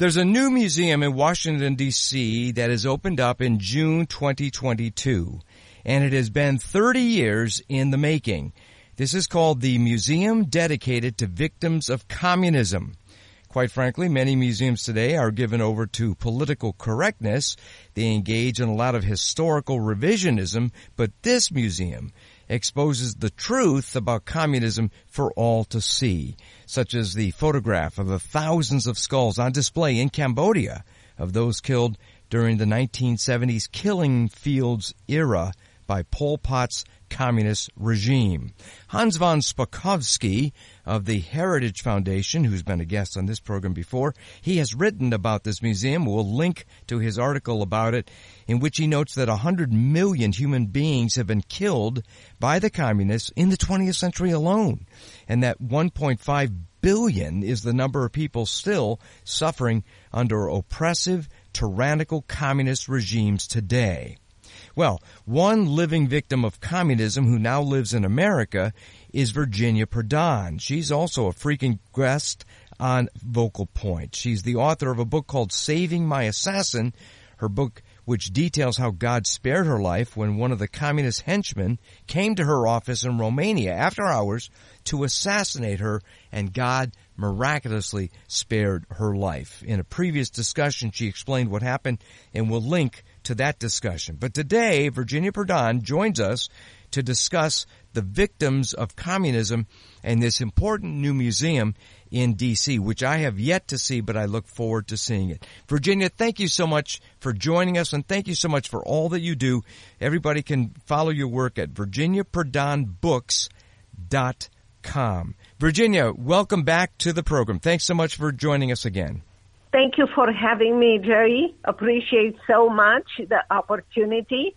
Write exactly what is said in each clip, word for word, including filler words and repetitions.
There's a new museum in Washington, D C that has opened up in June twenty twenty-two, and it has been thirty years in the making. This is called the Museum Dedicated to Victims of Communism. Quite frankly, many museums today are given over to political correctness. They engage in a lot of historical revisionism, but this museum exposes the truth about communism for all to see, such as the photograph of the thousands of skulls on display in Cambodia of those killed during the nineteen seventies killing fields era by Pol Pot's communist regime. Hans von Spakovsky of the Heritage Foundation, who's been a guest on this program before, he has written about this museum. We'll link to his article about it, in which he notes that one hundred million human beings have been killed by the communists in the twentieth century alone, and that one point five billion is the number of people still suffering under oppressive, tyrannical communist regimes today. Well, one living victim of communism who now lives in America is Virginia Prodan. She's also a frequent guest on Vocal Point. She's the author of a book called Saving My Assassin, her book which details how God spared her life when one of the communist henchmen came to her office in Romania after hours to assassinate her, and God miraculously spared her life. In a previous discussion, she explained what happened, and we'll link to that discussion. But today, Virginia Prodan joins us to discuss the victims of communism and this important new museum in D C, which I have yet to see, but I look forward to seeing it. Virginia, thank you so much for joining us, and thank you so much for all that you do. Everybody can follow your work at virginia prodan books dot com. Virginia, welcome back to the program. Thanks so much for joining us again. Thank you for having me, Jerry. Appreciate so much the opportunity,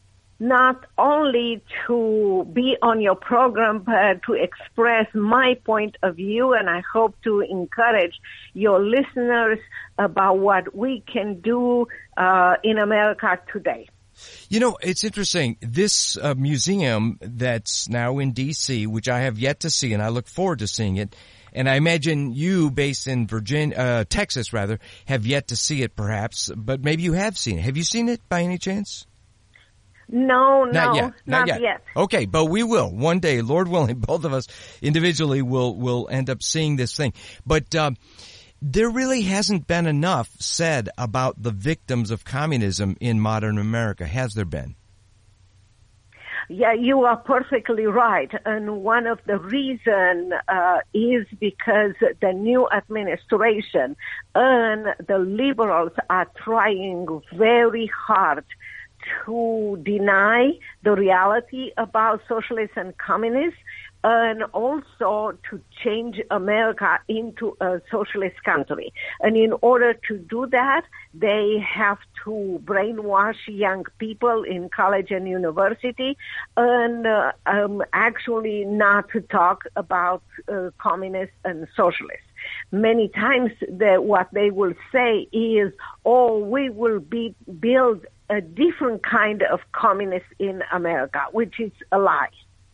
not only to be on your program, but to express my point of view, and I hope to encourage your listeners about what we can do uh, in America today. You know, it's interesting. This uh, museum that's now in D C, which I have yet to see, and I look forward to seeing it, and I imagine you, based in Virginia, uh, Texas rather, have yet to see it perhaps, but maybe you have seen it. Have you seen it by any chance? No, no, not yet. Not, not yet. yet. Okay, but we will. One day, Lord willing, both of us individually will, will end up seeing this thing. But uh, there really hasn't been enough said about the victims of communism in modern America, has there been? Yeah, you are perfectly right. And one of the reason uh, is because the new administration and the liberals are trying very hard to deny the reality about socialists and communists, and also to change America into a socialist country. And in order to do that, they have to brainwash young people in college and university, and uh, um, actually not to talk about uh, communists and socialists. Many times the, what they will say is, oh, we will be, build a different kind of communist in America, which is a lie.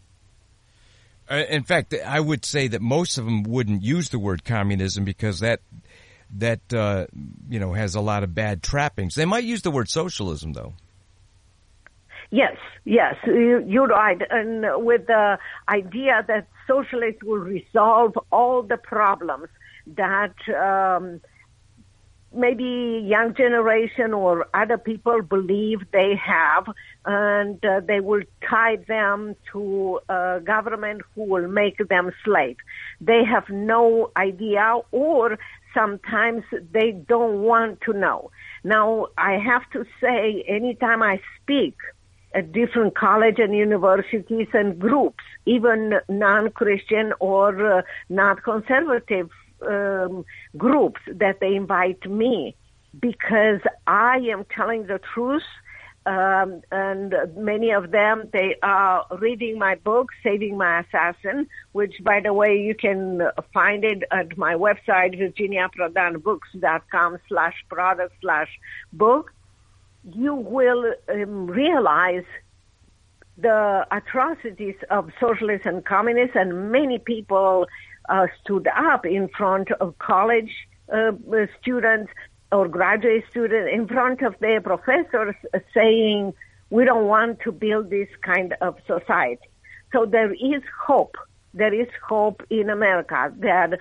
In fact, I would say that most of them wouldn't use the word communism because that that uh, you know has a lot of bad trappings. They might use the word socialism, though. Yes, yes, you're right. And with the idea that socialists will resolve all the problems that um, maybe young generation or other people believe they have, and uh, they will tie them to a government who will make them slave. They have no idea, or sometimes they don't want to know. Now, I have to say, anytime I speak at different college and universities and groups, even non-Christian or uh, not conservative Um, groups, that they invite me because I am telling the truth, um, and many of them, they are reading my book, Saving My Assassin, which, by the way, you can find it at my website, virginia prodan books dot com slash product slash book. You will um, realize the atrocities of socialists and communists, and many people Uh, stood up in front of college uh, students or graduate students in front of their professors saying, we don't want to build this kind of society. So there is hope. There is hope in America that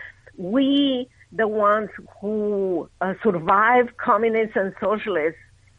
we, the ones who uh, survive communists and socialists,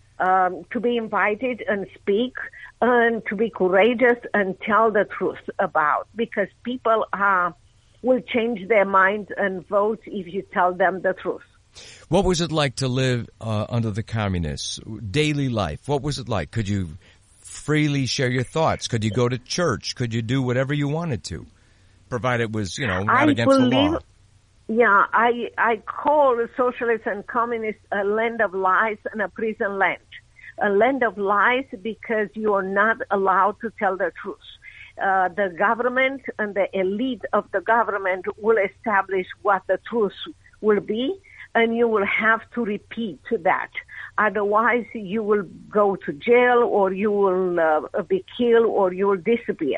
um, to be invited and speak and to be courageous and tell the truth about, because people are, will change their minds and vote if you tell them the truth. What was it like to live uh, under the communists? Daily life, what was it like? Could you freely share your thoughts? Could you go to church? Could you do whatever you wanted to, provided it was, you know, not I against believe, the law? Yeah, I I call socialists and communists a land of lies and a prison land. A land of lies because you are not allowed to tell the truth. Uh, the government and the elite of the government will establish what the truth will be, and you will have to repeat that. Otherwise, you will go to jail, or you will uh, be killed, or you will disappear.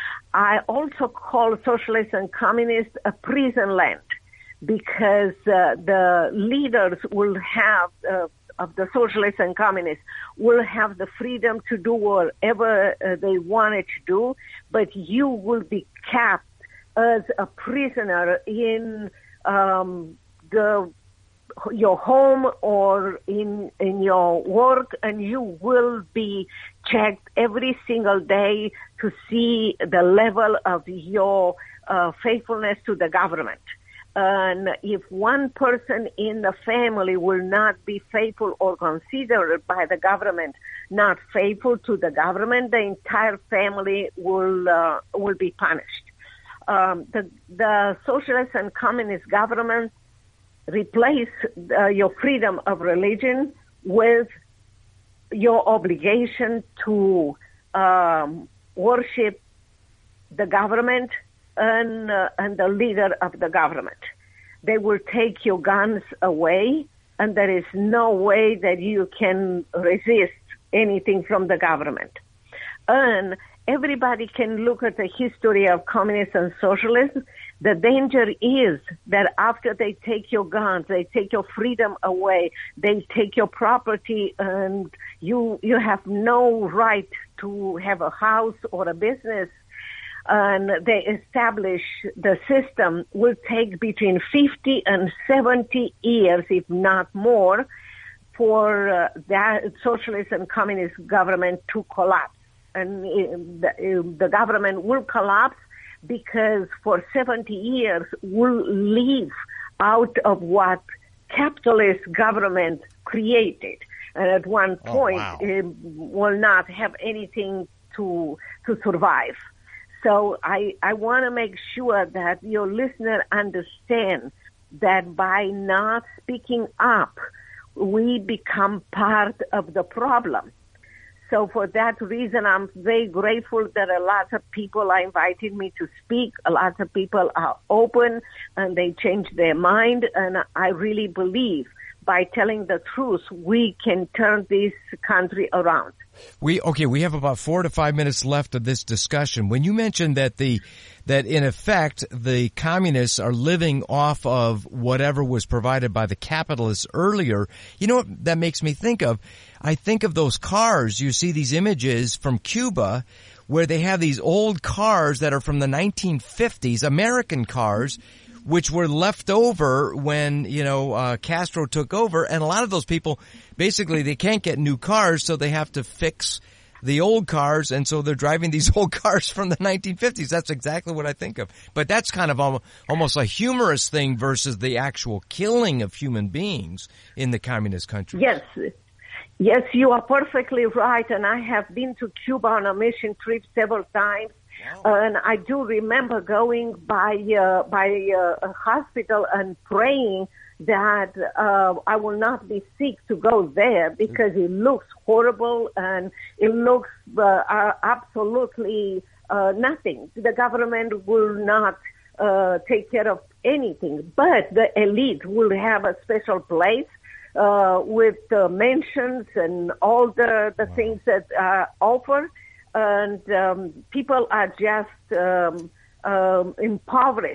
I also call socialists and communists a prison land, because uh, the leaders will have, uh, of the socialists and communists, will have the freedom to do whatever uh, they wanted to do, but you will be kept as a prisoner in um, the your home or in in your work, and you will be checked every single day to see the level of your uh, faithfulness to the government. And if one person in the family will not be faithful or considered by the government not faithful to the government, the entire family will uh, will be punished. Um, the the socialist and communist government replace uh, your freedom of religion with your obligation to um, worship the government and uh, and the leader of the government. They will take your guns away, and there is no way that you can resist anything from the government. And everybody can look at the history of communists and socialists. The danger is that after they take your guns, they take your freedom away, they take your property, and you you have no right to have a house or a business, and they establish the system, will take between fifty and seventy years, if not more, for uh, that socialist and communist government to collapse. And uh, the, uh, the government will collapse because for seventy years we'll live out of what capitalist government created. And at one point oh, wow. it will not have anything to to survive. So I, I want to make sure that your listener understand that by not speaking up, we become part of the problem. So for that reason, I'm very grateful that a lot of people are inviting me to speak. A lot of people are open and they change their mind. And I really believe by telling the truth, we can turn this country around. We okay. We have about four to five minutes left of this discussion. When you mentioned that the that in effect the communists are living off of whatever was provided by the capitalists earlier, you know what that makes me think of? I think of those cars. You see these images from Cuba where they have these old cars that are from the nineteen fifties, American cars, which were left over when, you know, uh, Castro took over. And a lot of those people, basically, they can't get new cars, so they have to fix the old cars. And so they're driving these old cars from the nineteen fifties. That's exactly what I think of. But that's kind of almost a humorous thing versus the actual killing of human beings in the communist countries. Yes. Yes, you are perfectly right. And I have been to Cuba on a mission trip several times. Wow. And I do remember going by uh, by uh, a hospital and praying that uh, I will not be sick to go there because it looks horrible and it looks uh, uh, absolutely uh, nothing. The government will not uh, take care of anything, but the elite will have a special place uh, with uh, mansions and all the, the wow. things that are offered. And um, people are just um, um, impoverished.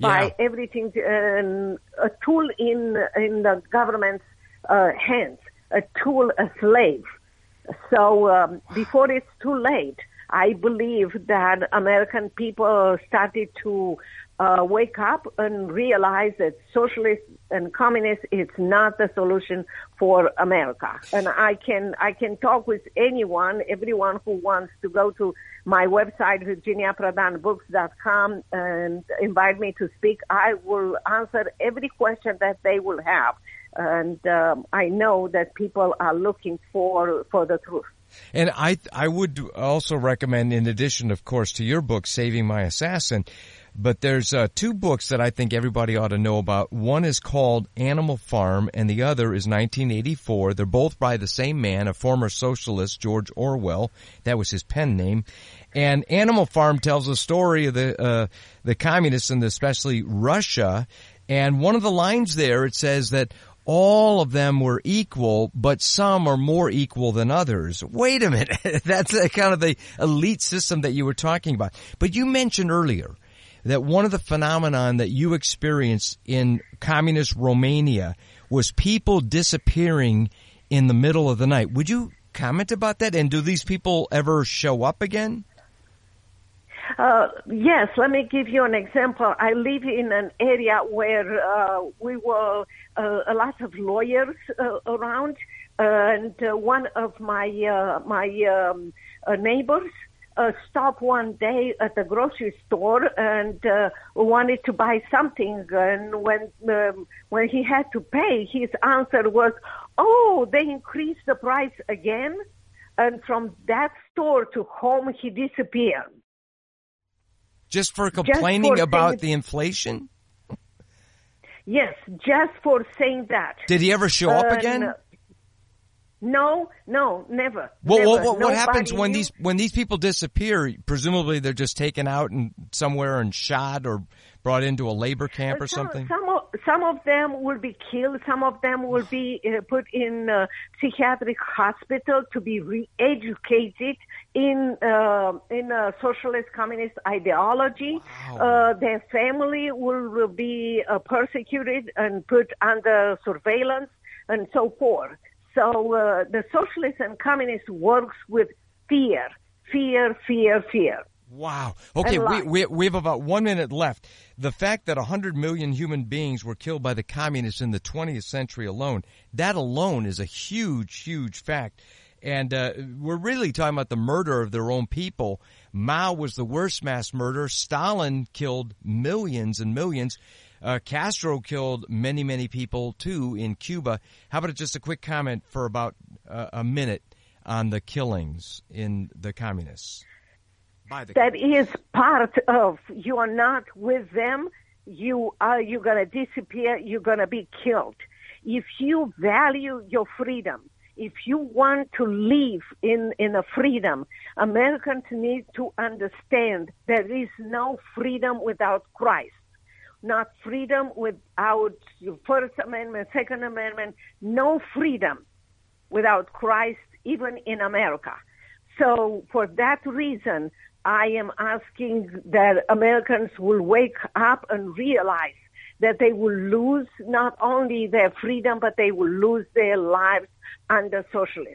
by Yeah. everything, uh, a tool in in the government's uh, hands, a tool, a slave. So um, before it's too late, I believe that American people started to uh, wake up and realize that socialist and communist is not the solution for America. And I can I can talk with anyone, everyone who wants to go to my website, virginia pradhan books dot com, and invite me to speak. I will answer every question that they will have. And um, I know that people are looking for for the truth. And I I would also recommend, in addition, of course, to your book, Saving My Assassin, but there's uh, two books that I think everybody ought to know about. One is called Animal Farm, and the other is nineteen eighty-four. They're both by the same man, a former socialist, George Orwell. That was his pen name. And Animal Farm tells the story of the uh, the communists, and especially Russia. And one of the lines there, it says that all of them were equal, but some are more equal than others. Wait a minute. That's a kind of the elite system that you were talking about. But you mentioned earlier that one of the phenomenon that you experienced in communist Romania was people disappearing in the middle of the night. Would you comment about that? And do these people ever show up again? Uh, yes, let me give you an example. I live in an area where uh, we were uh, a lot of lawyers uh, around, and uh, one of my uh, my um, uh, neighbors uh, stopped one day at the grocery store and uh, wanted to buy something. And when um, when he had to pay, his answer was, "Oh, they increased the price again." And from that store to home, he disappeared. Just for complaining just for about saying, the inflation? Yes, just for saying that. Did he ever show up Uh, again? No, no, never. Well, never. what, what, what happens Nobody when knew. these when these people disappear? Presumably, they're just taken out and somewhere and shot or brought into a labor camp or some, something. Some of, some of them will be killed. Some of them will be uh, put in uh, psychiatric hospital to be re-educated in uh, in uh, socialist communist ideology. Wow. Uh, their family will, will be uh, persecuted and put under surveillance and so forth. So uh, the socialist and communist works with fear, fear, fear, fear. Wow. Okay, we, we we have about one minute left. The fact that one hundred million human beings were killed by the communists in the twentieth century alone, that alone is a huge, huge fact. And uh, we're really talking about the murder of their own people. Mao was the worst mass murderer. Stalin killed millions and millions. Uh, Castro killed many, many people, too, in Cuba. How about just a quick comment for about uh, a minute on the killings in the communists? By the that is part of, you are not with them, you are, you're going to disappear, you're going to be killed. If you value your freedom, if you want to live in, in a freedom, Americans need to understand there is no freedom without Christ. Not freedom without your First Amendment, Second Amendment, no freedom without Christ, even in America. So for that reason, I am asking that Americans will wake up and realize that they will lose not only their freedom, but they will lose their lives under socialism.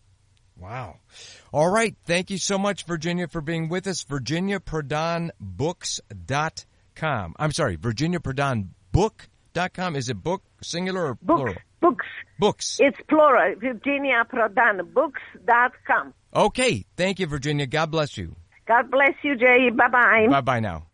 Wow. All right. Thank you so much, Virginia, for being with us. virginia pradhan books dot com. I'm sorry, virginia pradhan book dot com. Is it book, singular or Books, plural? Books. Books. It's plural. virginia pradhan books dot com. Okay. Thank you, Virginia. God bless you. God bless you, Jay. Bye-bye. Bye-bye now.